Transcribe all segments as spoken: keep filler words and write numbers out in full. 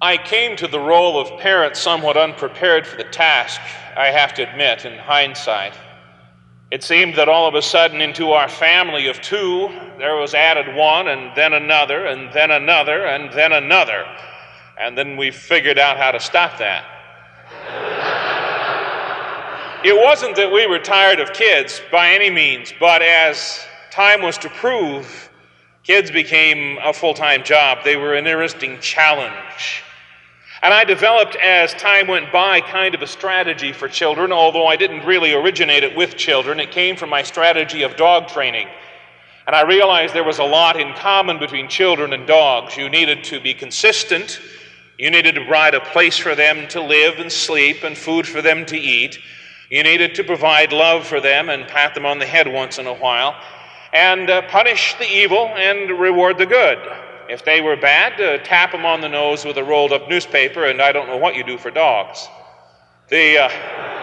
I came to the role of parent somewhat unprepared for the task, I have to admit, in hindsight. It seemed that all of a sudden into our family of two, there was added one, and then another, and then another, and then another. And then we figured out how to stop that. It wasn't that we were tired of kids by any means, but as time was to prove, kids became a full-time job. They were an interesting challenge. And I developed, as time went by, kind of a strategy for children, although I didn't really originate it with children. It came from my strategy of dog training. And I realized there was a lot in common between children and dogs. You needed to be consistent. You needed to provide a place for them to live and sleep and food for them to eat. You needed to provide love for them and pat them on the head once in a while. And uh, punish the evil and reward the good. If they were bad, uh, tap them on the nose with a rolled up newspaper, and I don't know what you do for dogs. The, uh,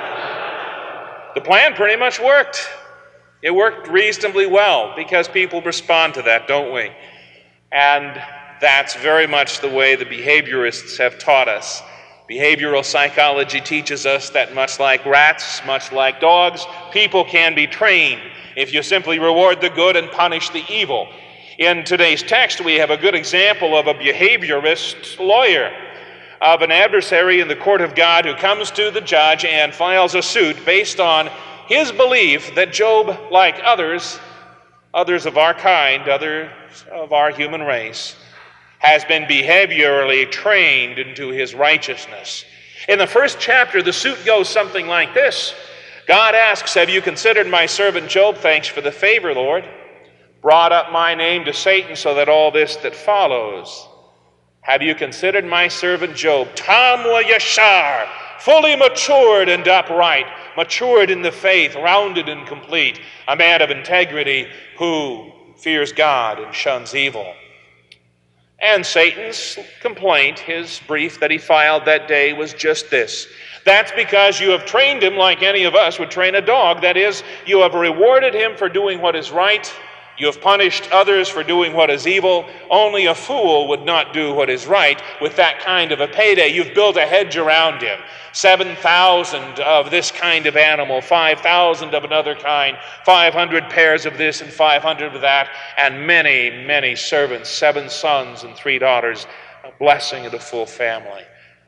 the plan pretty much worked. It worked reasonably well because people respond to that, don't we? And that's very much the way the behaviorists have taught us. Behavioral psychology teaches us that much like rats, much like dogs, people can be trained if you simply reward the good and punish the evil. In today's text, we have a good example of a behaviorist lawyer, of an adversary in the court of God who comes to the judge and files a suit based on his belief that Job, like others, others of our kind, others of our human race, has been behaviorally trained into his righteousness. In the first chapter, the suit goes something like this. God asks, "Have you considered my servant Job? Thanks for the favor, Lord. Brought up my name to Satan so that all this that follows. Have you considered my servant Job? Tam wa yashar, fully matured and upright, matured in the faith, rounded and complete, a man of integrity who fears God and shuns evil." And Satan's complaint, his brief that he filed that day, was just this. That's because you have trained him like any of us would train a dog. That is, you have rewarded him for doing what is right. You have punished others for doing what is evil. Only a fool would not do what is right with that kind of a payday. You've built a hedge around him. seven thousand of this kind of animal, five thousand of another kind, five hundred pairs of this and five hundred of that, and many, many servants, seven sons and three daughters, a blessing of the full family.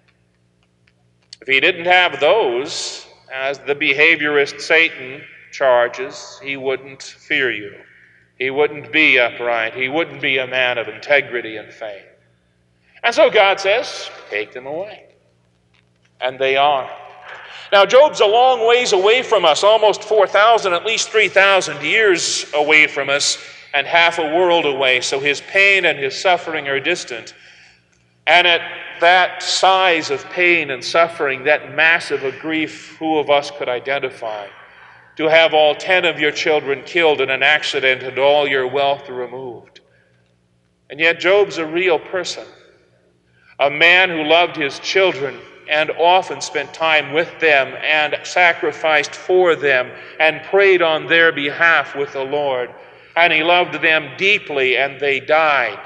If he didn't have those, as the behaviorist Satan charges, he wouldn't fear you. He wouldn't be upright. He wouldn't be a man of integrity and faith. And so God says, take them away. And they are. Now, Job's a long ways away from us, almost four thousand, at least three thousand years away from us, and half a world away. So his pain and his suffering are distant. And at that size of pain and suffering, that massive of grief, who of us could identify? To have all ten of your children killed in an accident and all your wealth removed. And yet Job's a real person, a man who loved his children and often spent time with them and sacrificed for them and prayed on their behalf with the Lord. And he loved them deeply, and they died.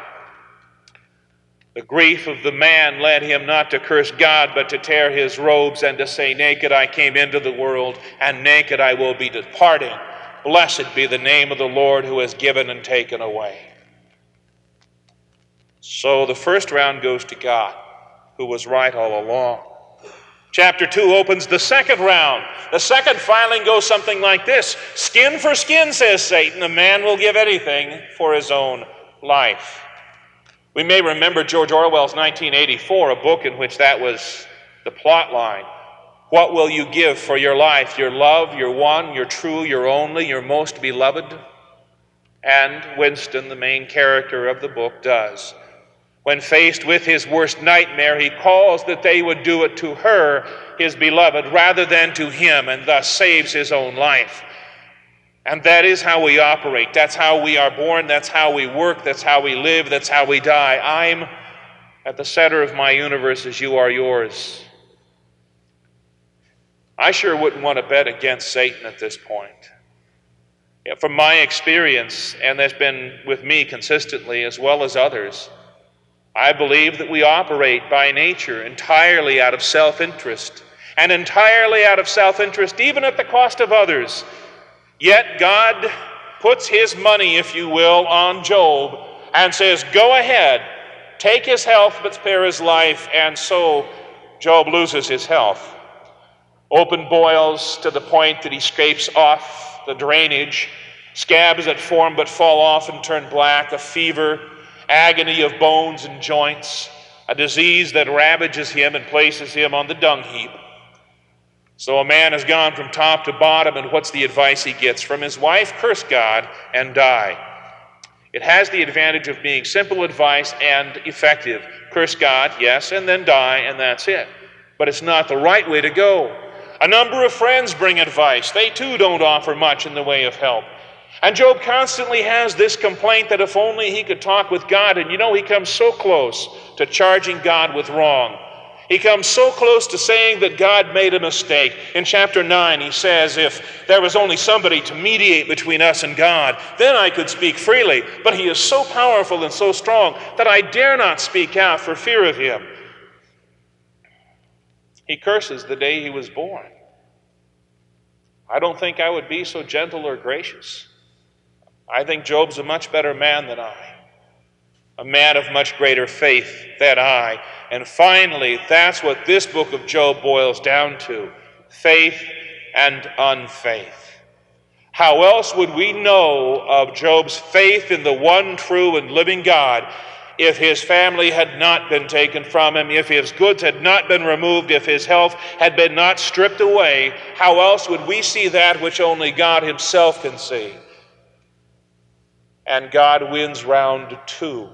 The grief of the man led him not to curse God, but to tear his robes and to say, naked I came into the world, and naked I will be departing. Blessed be the name of the Lord who has given and taken away. So the first round goes to God, who was right all along. Chapter two opens the second round. The second filing goes something like this. Skin for skin, says Satan. A man will give anything for his own life. We may remember George Orwell's nineteen eighty-four, a book in which that was the plot line. What will you give for your life? Your love, your one, your true, your only, your most beloved? And Winston, the main character of the book, does. When faced with his worst nightmare, he calls that they would do it to her, his beloved, rather than to him, and thus saves his own life. And that is how we operate. That's how we are born. That's how we work. That's how we live. That's how we die. I'm at the center of my universe as you are yours. I sure wouldn't want to bet against Satan at this point. Yeah, from my experience, and that's been with me consistently as well as others, I believe that we operate by nature entirely out of self-interest, and entirely out of self-interest even at the cost of others. Yet God puts his money, if you will, on Job and says, go ahead, take his health but spare his life, and so Job loses his health. Open boils to the point that he scrapes off the drainage, scabs that form but fall off and turn black, a fever, agony of bones and joints, a disease that ravages him and places him on the dung heap. So a man has gone from top to bottom, and what's the advice he gets from his wife? Curse God and die. It has the advantage of being simple advice and effective. Curse God, yes, and then die, and that's it. But it's not the right way to go. A number of friends bring advice. They too don't offer much in the way of help. And Job constantly has this complaint that if only he could talk with God, and you know, he comes so close to charging God with wrong. He comes so close to saying that God made a mistake. In chapter nine, he says, if there was only somebody to mediate between us and God, then I could speak freely. But he is so powerful and so strong that I dare not speak out for fear of him. He curses the day he was born. I don't think I would be so gentle or gracious. I think Job's a much better man than I, a man of much greater faith than I. And finally, that's what this book of Job boils down to, faith and unfaith. How else would we know of Job's faith in the one true and living God if his family had not been taken from him, if his goods had not been removed, if his health had been not stripped away? How else would we see that which only God himself can see? And God wins round two.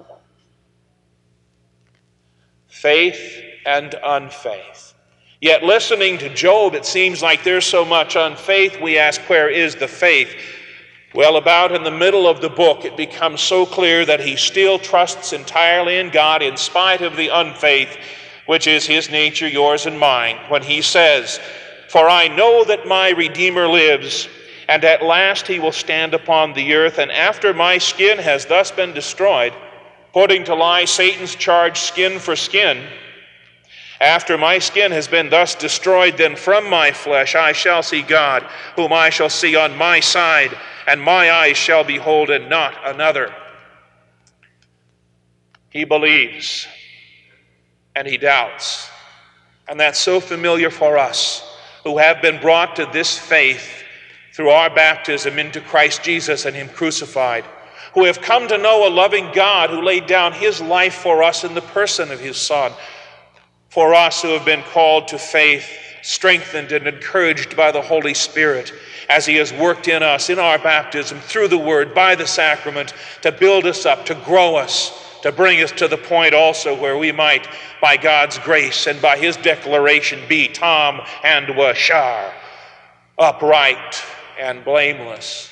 Faith and unfaith. Yet listening to Job, it seems like there's so much unfaith. We ask, where is the faith? Well, about in the middle of the book, it becomes so clear that he still trusts entirely in God in spite of the unfaith, which is his nature, yours and mine, when he says, for I know that my Redeemer lives, and at last he will stand upon the earth, and after my skin has thus been destroyed, putting to lie Satan's charge skin for skin, after my skin has been thus destroyed, then from my flesh I shall see God, whom I shall see on my side, and my eyes shall behold and not another. He believes, and he doubts. And that's so familiar for us who have been brought to this faith through our baptism into Christ Jesus and him crucified, who have come to know a loving God who laid down his life for us in the person of his Son. For us who have been called to faith, strengthened and encouraged by the Holy Spirit as he has worked in us, in our baptism, through the Word, by the sacrament, to build us up, to grow us, to bring us to the point also where we might, by God's grace and by his declaration, be Tom and Washar, upright and blameless.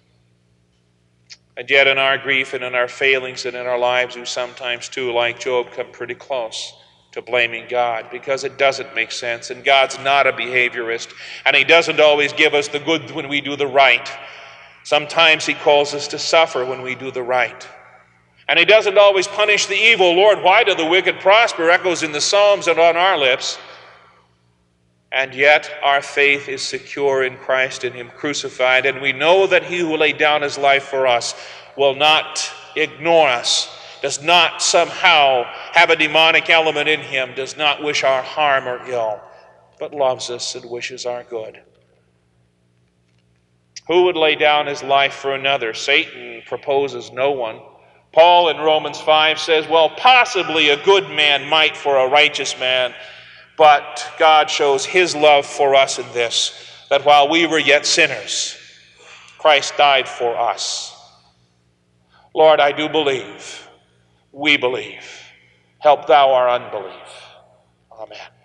And yet in our grief and in our failings and in our lives, we sometimes too, like Job, come pretty close to blaming God because it doesn't make sense. And God's not a behaviorist, and he doesn't always give us the good when we do the right. Sometimes he calls us to suffer when we do the right. And he doesn't always punish the evil. Lord, why do the wicked prosper? Echoes in the Psalms and on our lips. And yet our faith is secure in Christ and him crucified, and we know that he who laid down his life for us will not ignore us, does not somehow have a demonic element in him, does not wish our harm or ill, but loves us and wishes our good. Who would lay down his life for another? Satan proposes no one. Paul in Romans five says, well, possibly a good man might for a righteous man, but God shows his love for us in this, that while we were yet sinners, Christ died for us. Lord, I do believe. We believe. Help thou our unbelief. Amen.